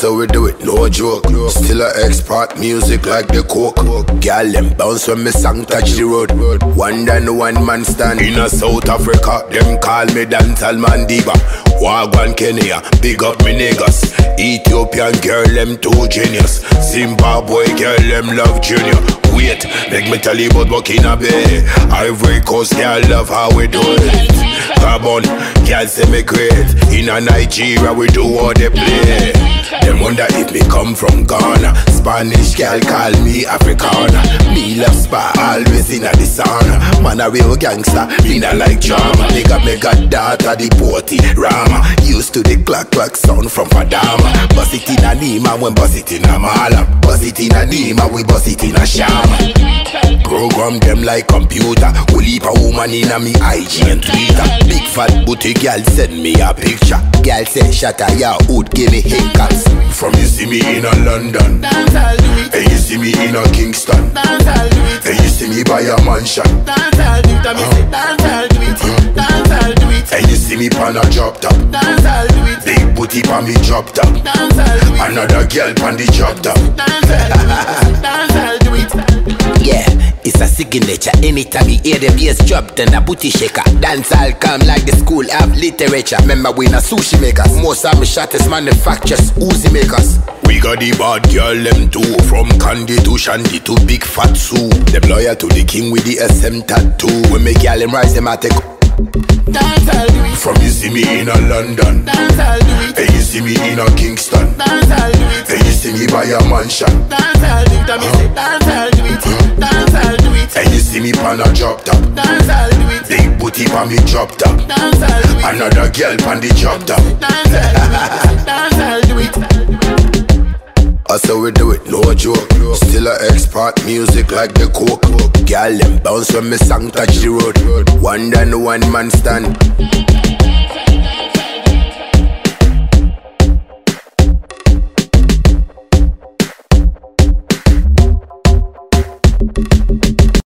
So we do it, no joke. Still a expert music like the coke. Girl, them bounce when me song touch the road. One than one man stand in a South Africa. Them call me Dancehall Mandiba. Wagwan Kenya, big up me niggas. Ethiopian girl, them too genius. Zimbabwe girl, them love Junior. Wait, make me tell you about Burkina Bay. Ivory Coast, girl, love how we do it. Gabon, girl say me great. In a Nigeria, we do what they play. Them wonder if me come from Ghana. Spanish girl call me Africana. Me love spa, always in the sauna. Man a real gangster, me not like drama. Nigga me got data, the party Rama. Used to the clock sound from Fadama. Bust it in a Nima, when bust it in a Mala. Bust it in a Nima, we bust it in a Shama. Program them like computer. Whole heap a woman in a me IG and Twitter. Big fat booty girl send me a picture. Girl say shatter your hood, give me haircuts. From you see me in a London, dance I'll do it. and you see me in a Kingston, Dance I'll do it. and you see me by a mansion, Dance I'll do it. I me say dance I'll do it. Dance I'll do it. and you see me pan a drop top. Dance I'll do it. Big booty pan me drop top. Dance I'll do it. Another girl pan the drop top. Dance I'll do it. Dance I'll do it. Yeah, it's a signature. Anytime you hear the bass drop, then a booty shaker. Dance all come like the school of literature. Remember we na sushi makers. Most of me shatters manufacturers, Uzi makers. We got the bad girl them too. From Candy to Shandy to Big Fat Sue. Them loyal to the king with the SM tattoo. When me girl them rise them I take. Dance I'll do it. From you see me in a London, Dance I'll do it. and you see me in a Kingston, Dance I'll do it. and you see me by a mansion, Dance I'll do it. I me say dance I'll do it. Dance I'll do it. and you see me pan a drop top. Dance I'll do it. Big booty pan me drop top. Dance I'll do it. Another girl pan the drop top. Dance I'll do it. Dance I'll do it. So we do it, no joke. Still a expert music like the coke. Girl them bounce when me song touch the road. One than one man stand